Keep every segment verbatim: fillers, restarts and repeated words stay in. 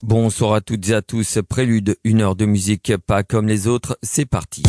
Bonsoir à toutes et à tous, prélude, une heure de musique pas comme les autres, c'est parti.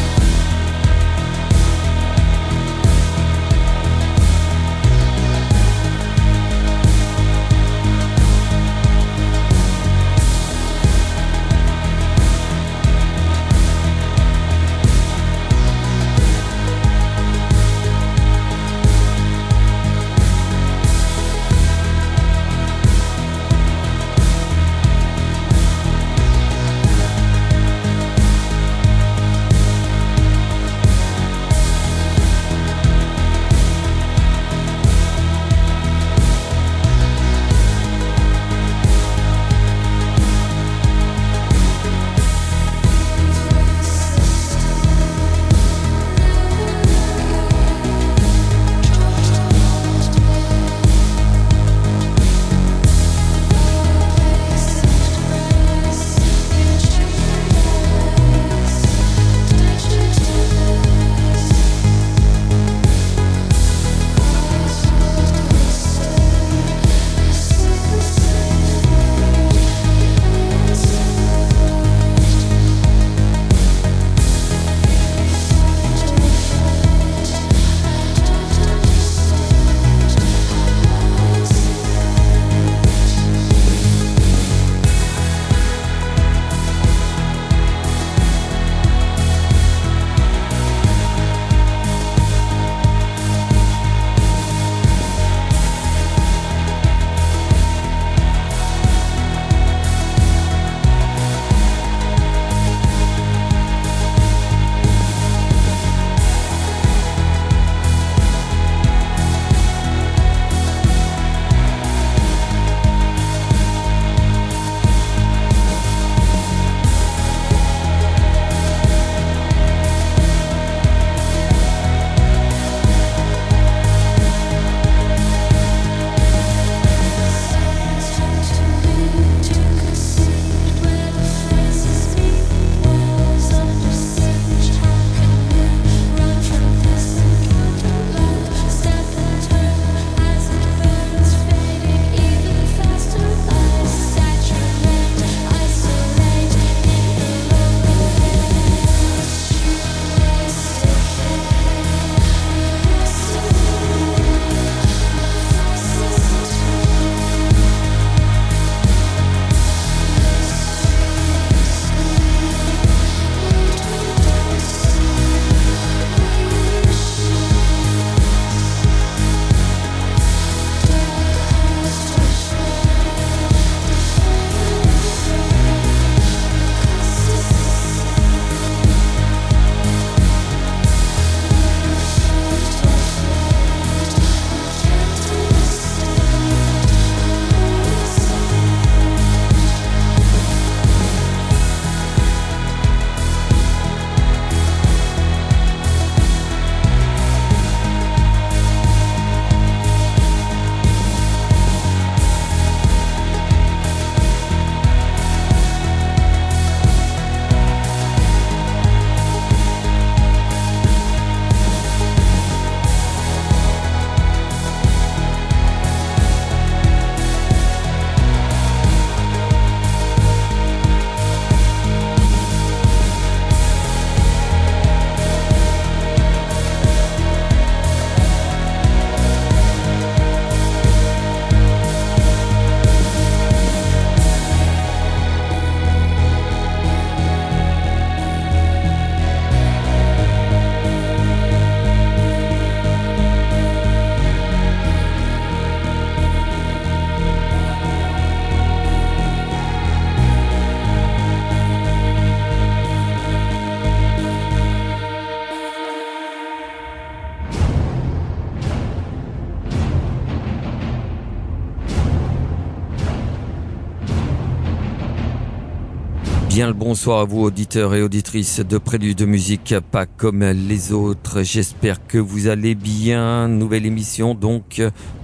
Bien le bonsoir à vous auditeurs et auditrices de Prélude de musique pas comme les autres. J'espère que vous allez bien. Nouvelle émission donc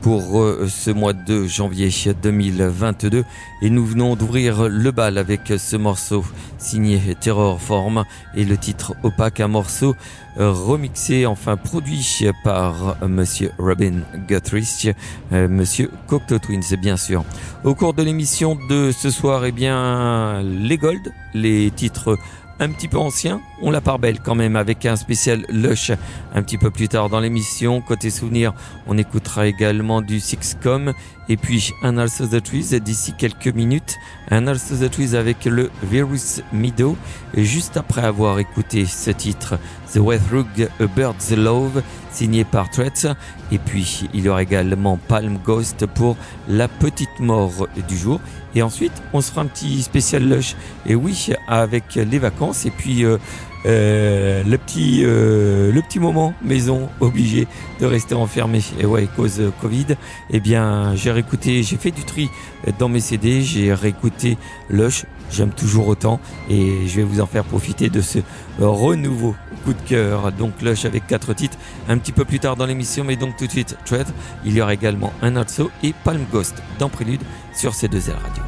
pour euh, ce mois de janvier deux mille vingt-deux et nous venons d'ouvrir le bal avec ce morceau signé Terrorform et le titre Opaque, un morceau euh, remixé, enfin produit par euh, monsieur Robin Guthrie, euh, monsieur Cocteau Twins bien sûr. Au cours de l'émission de ce soir, eh bien les Gold, les titres un petit peu ancien, on la part belle quand même avec un spécial Lush un petit peu plus tard dans l'émission. Côté souvenir, on écoutera également du Sixcom et puis un Also the Trees d'ici quelques minutes, un Also the Trees avec le Virus Meadow et juste après avoir écouté ce titre The Wethrug A Bird's Love signé par Threats, et puis il y aura également Palm Ghost pour la petite mort du jour. Et ensuite, on se fera un petit spécial Lush. Et oui, avec les vacances et puis euh, euh, le petit euh, le petit moment maison obligé de rester enfermé. Et ouais, cause Covid. Eh bien, j'ai réécouté, j'ai fait du tri dans mes C D, j'ai réécouté Lush. J'aime toujours autant et je vais vous en faire profiter de ce renouveau coup de cœur. Donc Lush avec quatre titres un petit peu plus tard dans l'émission, mais donc tout de suite Thread. Il y aura également un Also et Palm Ghost dans Prélude sur C deux L Radio.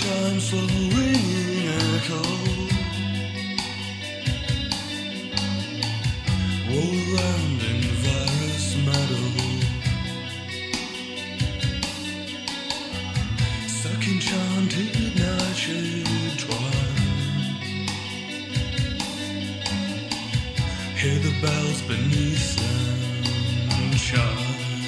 time slow ringing echo roll around in virus meadow, suck enchanted nightshade twine. Hear the bells beneath sunshine.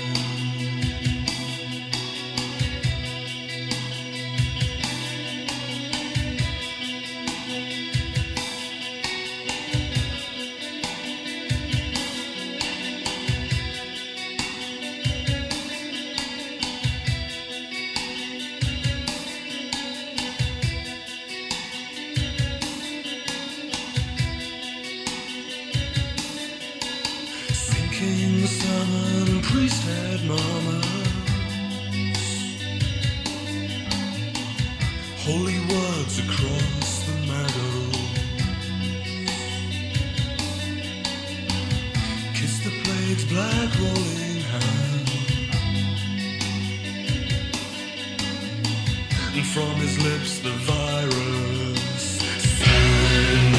King Simon, priest had mamas, holy words across the meadow. Kiss the plague's black rolling hand, and from his lips the virus sang.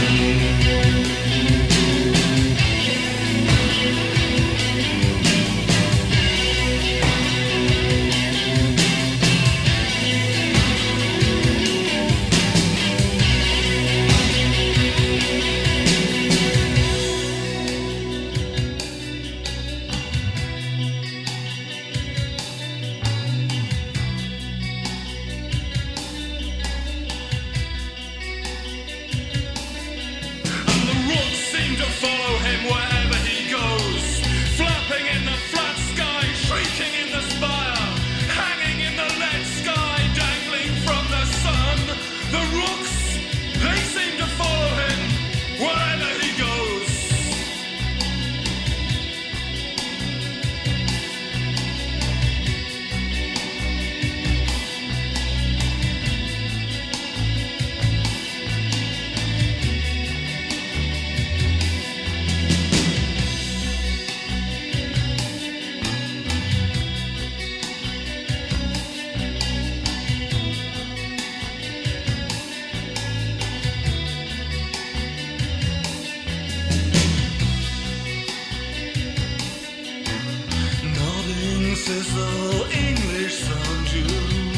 Sizzle English sound you,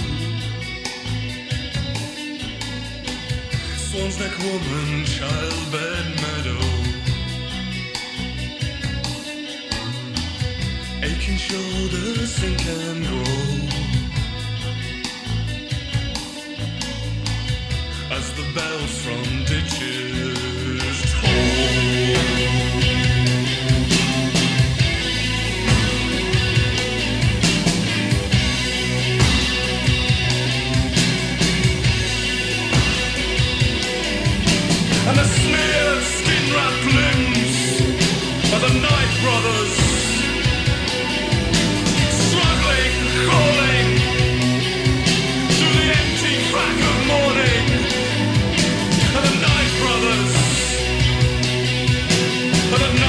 Swan's neck woman, childbed meadow, aching shoulders sink and grow as the bells from ditches toll. And the smeared skin-wrapped limbs of the Night Brothers, struggling, crawling through the empty crack of morning. And the Night Brothers, and the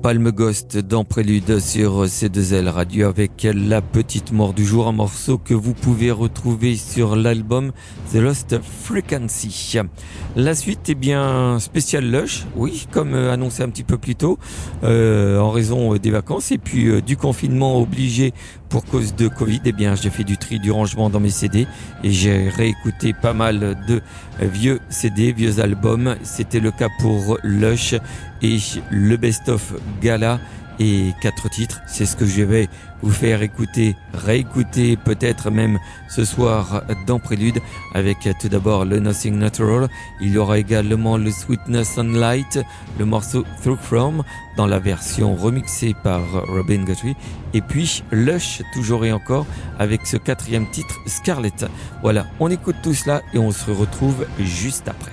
Palme Ghost dans Prélude sur C deux L Radio avec La Petite Mort du Jour, un morceau que vous pouvez retrouver sur l'album The Lost Frequency. La suite est bien spécial Lush, oui, comme annoncé un petit peu plus tôt, euh, en raison des vacances et puis euh, du confinement obligé pour cause de Covid. Eh bien, j'ai fait du tri, du rangement dans mes C D et j'ai réécouté pas mal de vieux C D, vieux albums. C'était le cas pour Lush et le best-of Gala et quatre titres. C'est ce que je vais vous faire écouter, réécouter peut-être même ce soir dans Prélude avec tout d'abord le Nothing Natural. Il y aura également le Sweetness Sunlight, le morceau Through From dans la version remixée par Robin Guthrie et puis Lush toujours et encore avec ce quatrième titre Scarlet. Voilà, on écoute tout cela et on se retrouve juste après.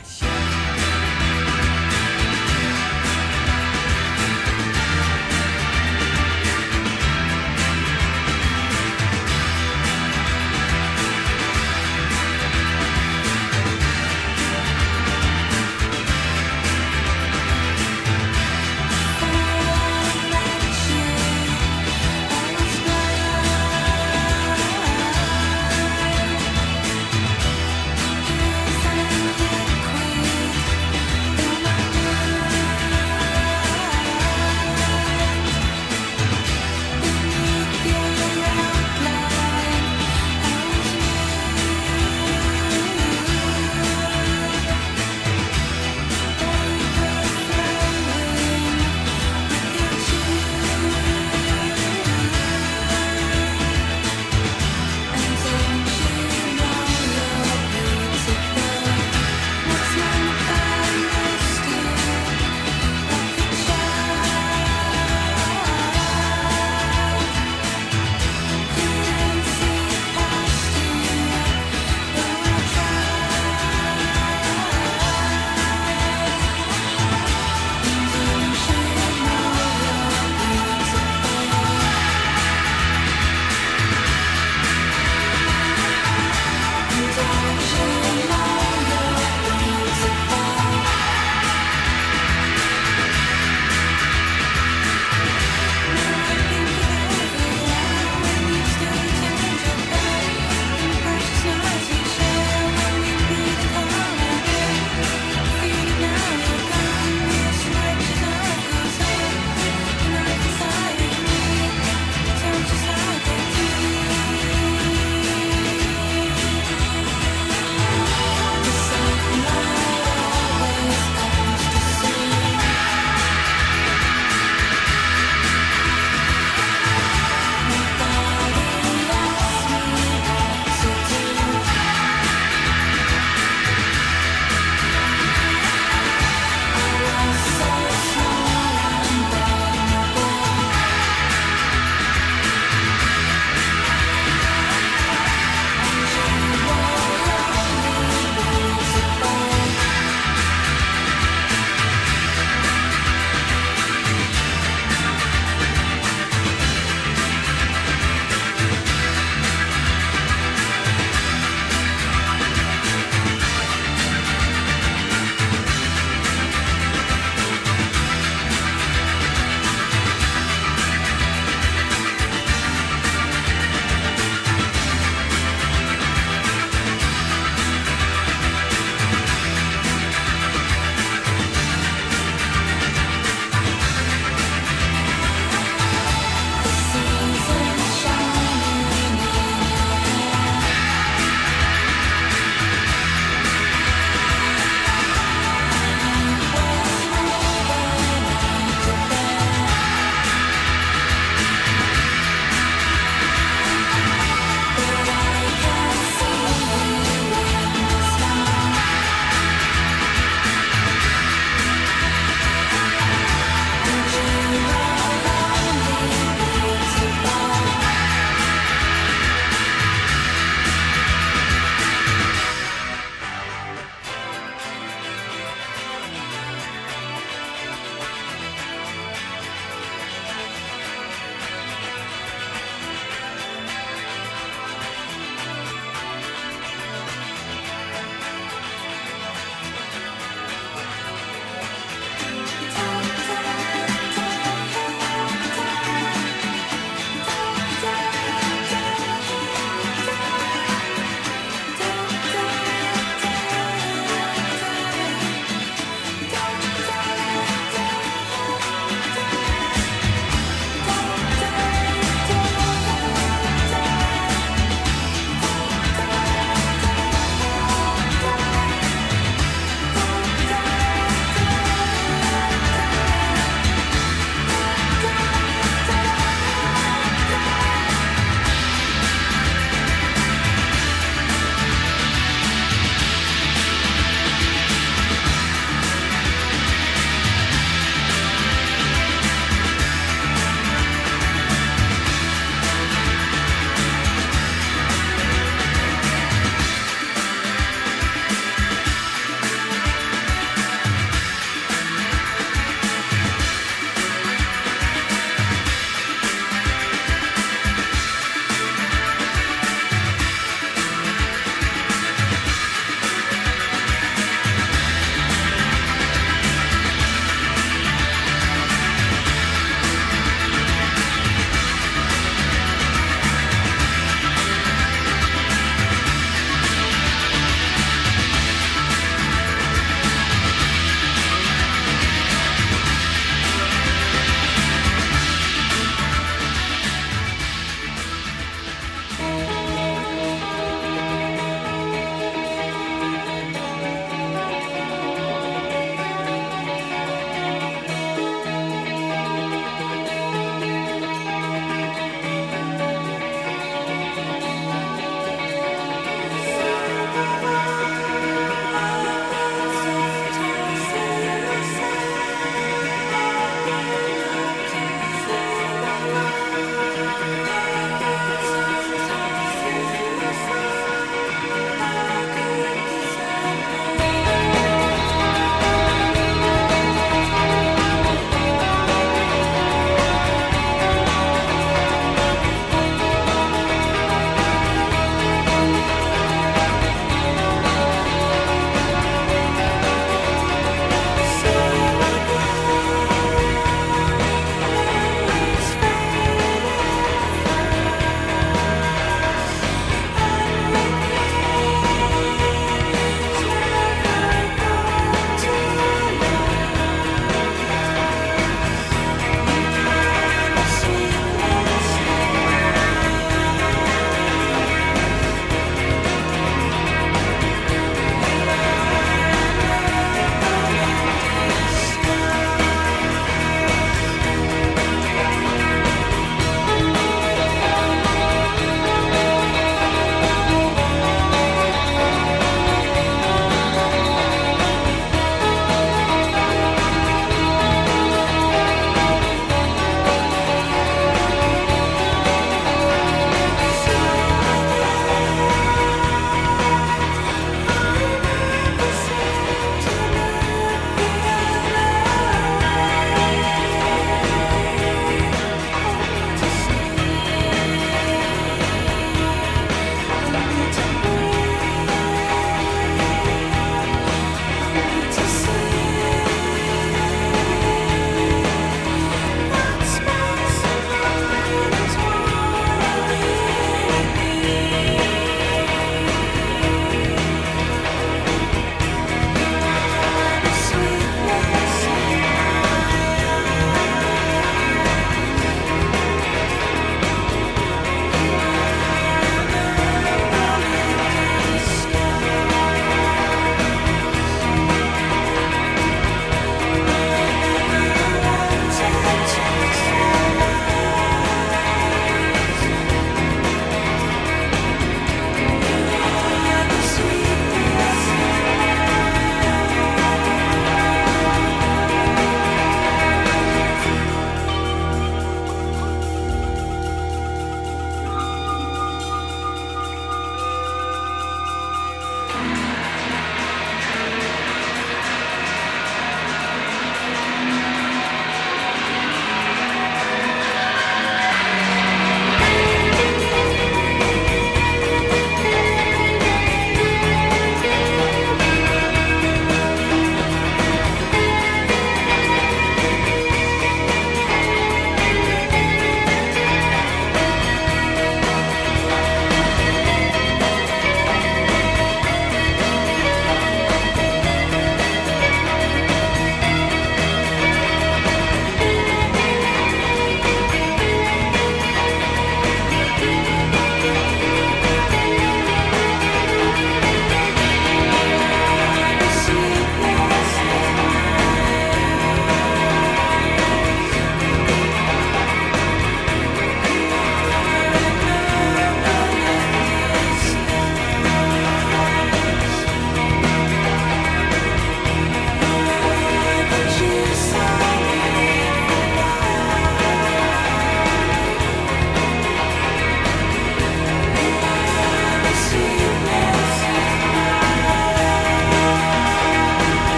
Queen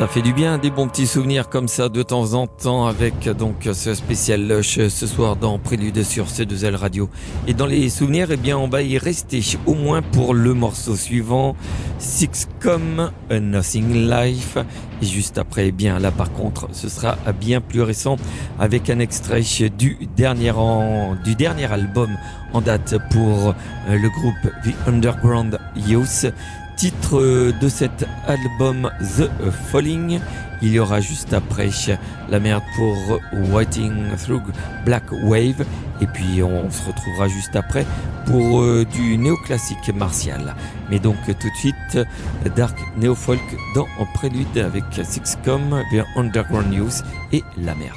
Ça fait du bien, des bons petits souvenirs comme ça de temps en temps avec donc ce spécial Lush ce soir dans Prélude sur C deux L Radio. Et dans les souvenirs, eh bien on va y rester au moins pour le morceau suivant, Sixcom, A Nothing Life. Et juste après, eh bien là par contre, ce sera bien plus récent avec un extrait du dernier, an, du dernier album en date pour le groupe The Underground Youth. Titre de cet album The Falling. Il y aura juste après La Merde pour Waiting Through Black Wave. Et puis on se retrouvera juste après pour euh, du néoclassique martial. Mais donc tout de suite, Dark Néo-Folk dans en prélude avec Sixcom, The Underground Youth et La Merde.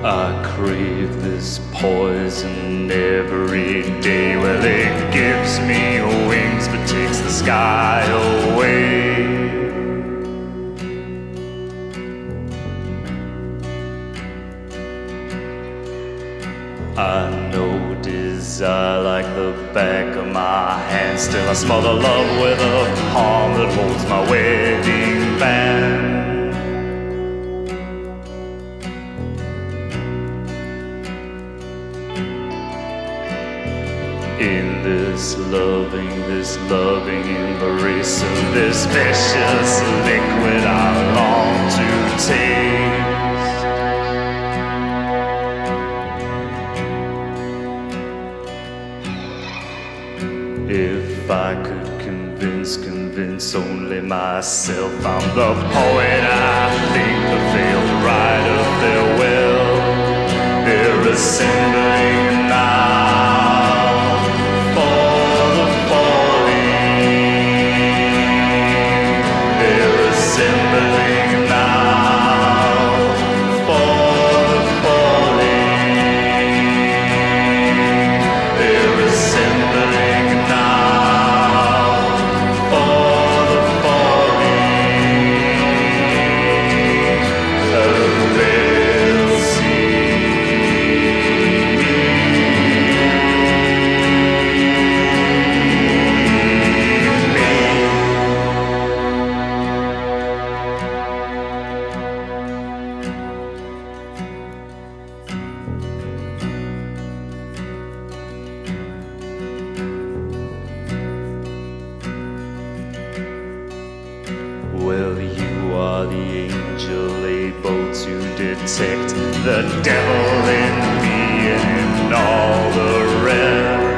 I crave this poison every day. Well, it gives me wings but takes the sky away. I know desire like the back of my hand. Still I smother love with a palm that holds my wedding band. In this loving, this loving embrace of this vicious liquid I long to taste. If I could convince, convince only myself I'm the poet I think, the failed writer farewell. They're assembling now for the falling. They're assembling now for the falling. They're assembling now for the falling. Oh, they'll see. Well, you are the angel able to detect the devil in me and in all the rest.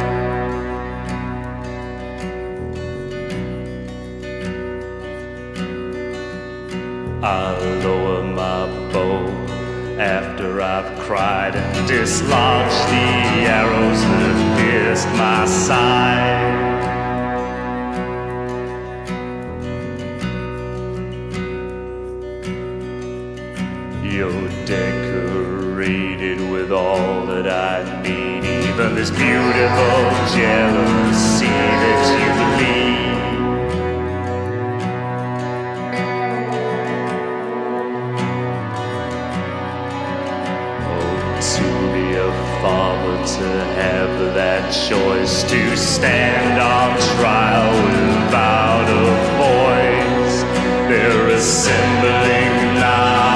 I lower my bow after I've cried and dislodged the arrows that pierced my side. You're decorated with all that I need, even this beautiful jealousy that you lead. Oh, to be a father, to have that choice, to stand on trial without a voice. They're assembling now.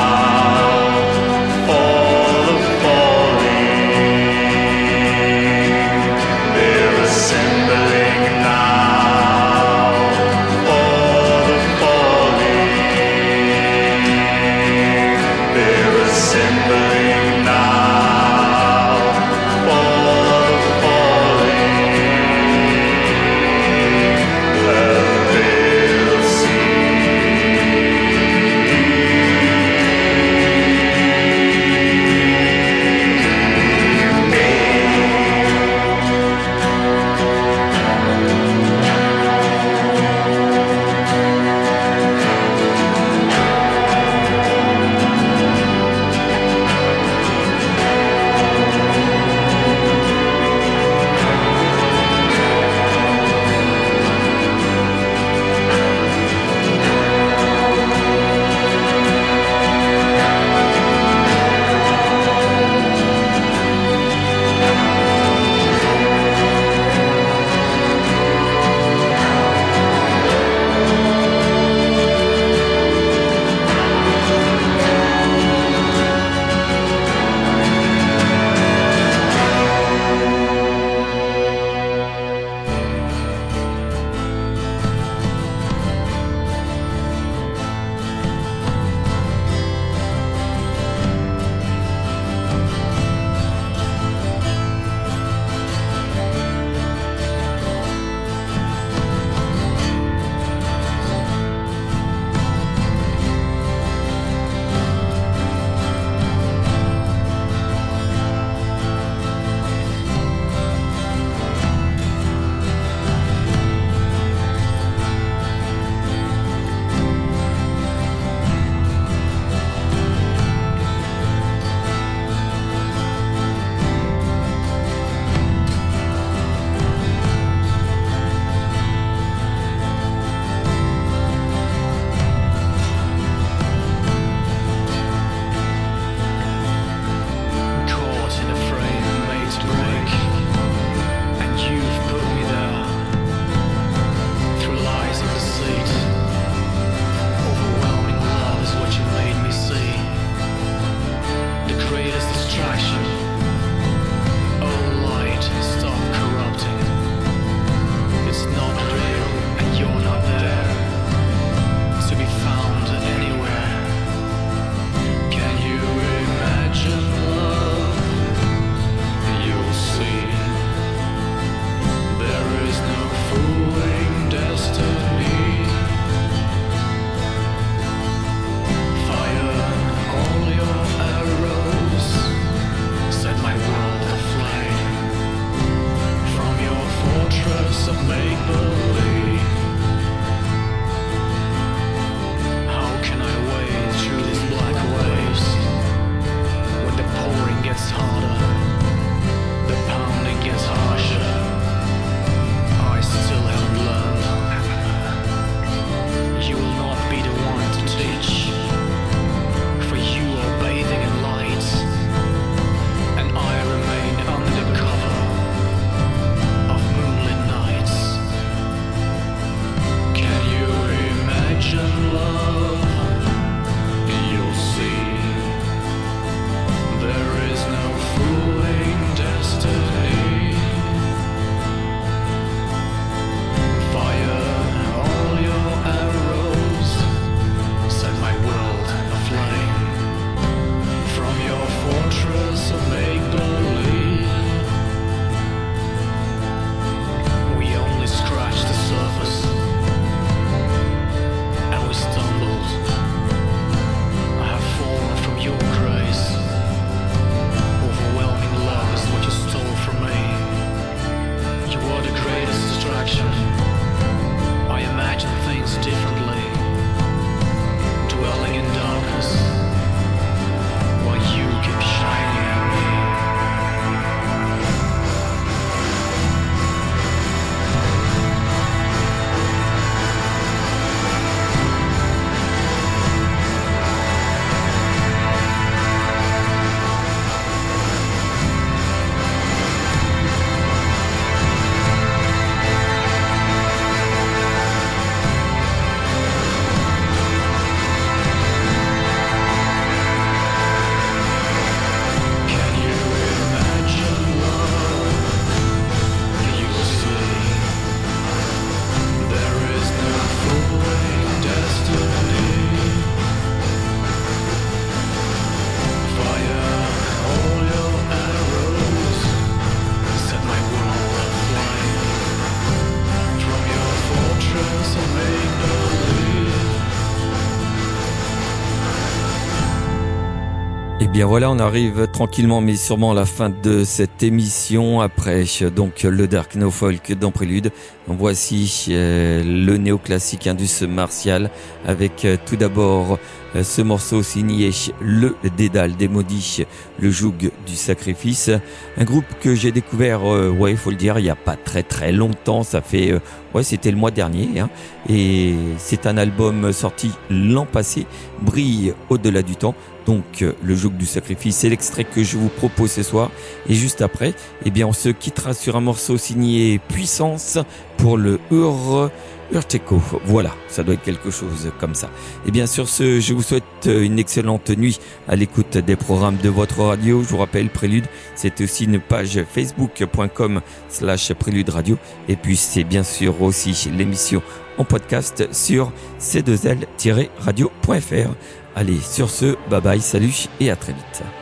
Et bien voilà, on arrive tranquillement mais sûrement à la fin de cette émission après donc le Dark No Folk dans Prélude. Voici euh, le néoclassique indus martial avec euh, tout d'abord euh, ce morceau signé le Dédale des Maudits, le Joug du Sacrifice. Un groupe que j'ai découvert, euh, ouais, il faut le dire, il n'y a pas très très longtemps. Ça fait, euh, ouais, c'était le mois dernier. Hein, et c'est un album sorti l'an passé, Brille au-delà du temps. Donc euh, le Joug du Sacrifice, c'est l'extrait que je vous propose ce soir. Et juste après, eh bien, on se quittera sur un morceau signé Puissance pour le Ur Urteco. Voilà, ça doit être quelque chose comme ça. Et bien sur ce, je vous souhaite une excellente nuit à l'écoute des programmes de votre radio. Je vous rappelle, Prélude, c'est aussi une page facebook point com slash Prélude Radio. Et puis c'est bien sûr aussi l'émission en podcast sur c deux l tiret radio point f r. Allez, sur ce, bye bye, salut et à très vite.